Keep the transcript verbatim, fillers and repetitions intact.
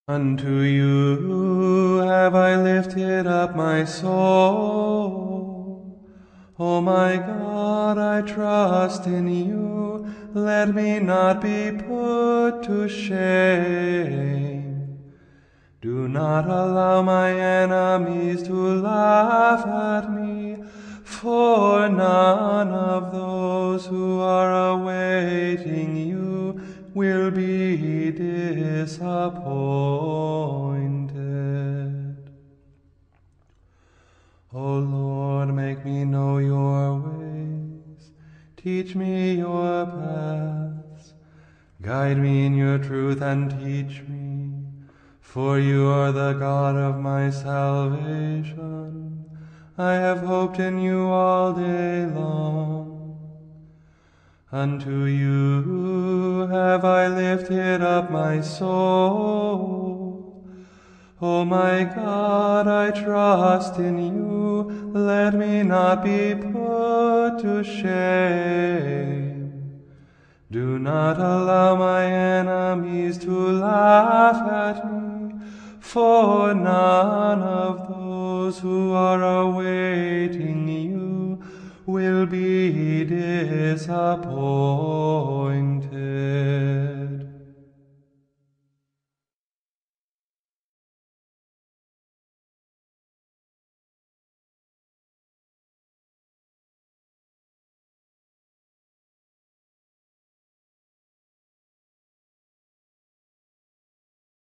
Unto you have I lifted up my soul. O my God, I trust in you. Let me not be put to shame. Do not allow my enemies to laugh at me, for none of those who are awaiting you will be disappointed. O Lord, make me know your ways. Teach me your paths. Guide me in your truth and teach me. For you are the God of my salvation. I have hoped in you all day long. Unto you have I lifted up my soul. O my God, I trust in you. Let me not be put to shame. Do not allow my enemies to laugh at me, for none of those who are awaiting you will be disappointed.